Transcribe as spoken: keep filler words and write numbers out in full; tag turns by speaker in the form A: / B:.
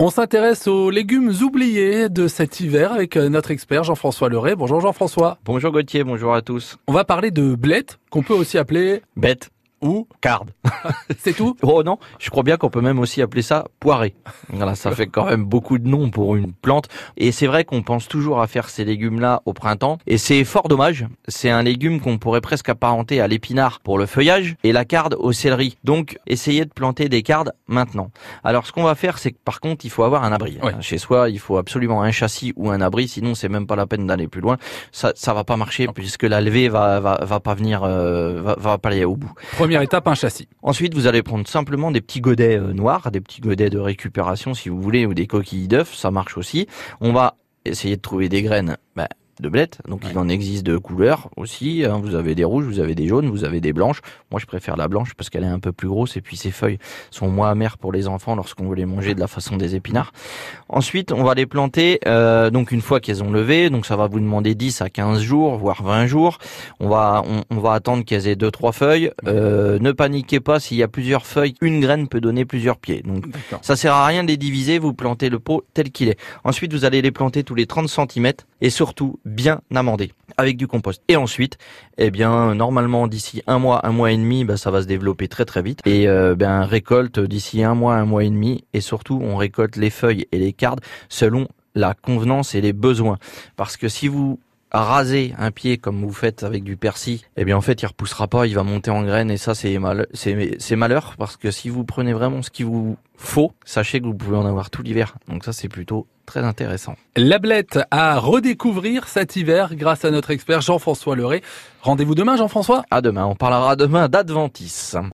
A: On s'intéresse aux légumes oubliés de cet hiver avec notre expert Jean-François Leray. Bonjour Jean-François.
B: Bonjour Gauthier, bonjour à tous.
A: On va parler de blettes, qu'on peut aussi appeler...
B: Bête.
A: Ou
B: Carde.
A: C'est tout?
B: Oh non, je crois bien qu'on peut même aussi appeler ça poirée. Voilà, ça fait quand même beaucoup de noms pour une plante. Et c'est vrai qu'on pense toujours à faire ces légumes-là au printemps. Et c'est fort dommage. C'est un légume qu'on pourrait presque apparenter à l'épinard pour le feuillage et la carde au céleri. Donc, essayez de planter des cardes maintenant. Alors, ce qu'on va faire, c'est que par contre, il faut avoir un abri.
A: Ouais.
B: Chez soi, il faut absolument un châssis ou un abri. Sinon, c'est même pas la peine d'aller plus loin. Ça, ça va pas marcher puisque la levée va, va, va pas venir, euh, va, va pas aller au bout.
A: Première étape, un châssis.
B: Ensuite, vous allez prendre simplement des petits godets euh, noirs, des petits godets de récupération si vous voulez, ou des coquilles d'œufs, ça marche aussi. On va essayer de trouver des graines bah, de blettes, donc ouais. Il en existe de couleurs aussi, hein. Vous avez des rouges, vous avez des jaunes, vous avez des blanches. Moi, je préfère la blanche parce qu'elle est un peu plus grosse et puis ses feuilles sont moins amères pour les enfants lorsqu'on veut les manger de la façon des épinards. Ensuite, on va les planter euh, donc une fois qu'elles ont levé, donc ça va vous demander dix à quinze jours, voire vingt jours. On va on, on va attendre qu'elles aient deux trois feuilles. Euh, ne paniquez pas, s'il y a plusieurs feuilles, une graine peut donner plusieurs pieds. Donc ça sert à rien de les diviser, vous plantez le pot tel qu'il est. Ensuite, vous allez les planter tous les trente centimètres et surtout bien amender avec du compost. Et ensuite, eh bien, normalement, d'ici un mois, un mois et demi, bah, ça va se développer très très vite. Et euh, ben, récolte d'ici un mois, un mois et demi. Et surtout, on récolte les feuilles et les cardes selon la convenance et les besoins. Parce que si vous rasez un pied comme vous faites avec du persil, eh bien en fait il repoussera pas, il va monter en graines et ça c'est mal, c'est c'est malheur parce que si vous prenez vraiment ce qu'il vous faut, sachez que vous pouvez en avoir tout l'hiver. Donc ça c'est plutôt très intéressant.
A: La blette à redécouvrir cet hiver grâce à notre expert Jean-François Leray. Rendez-vous demain Jean-François.
B: À demain, on parlera demain d'adventice.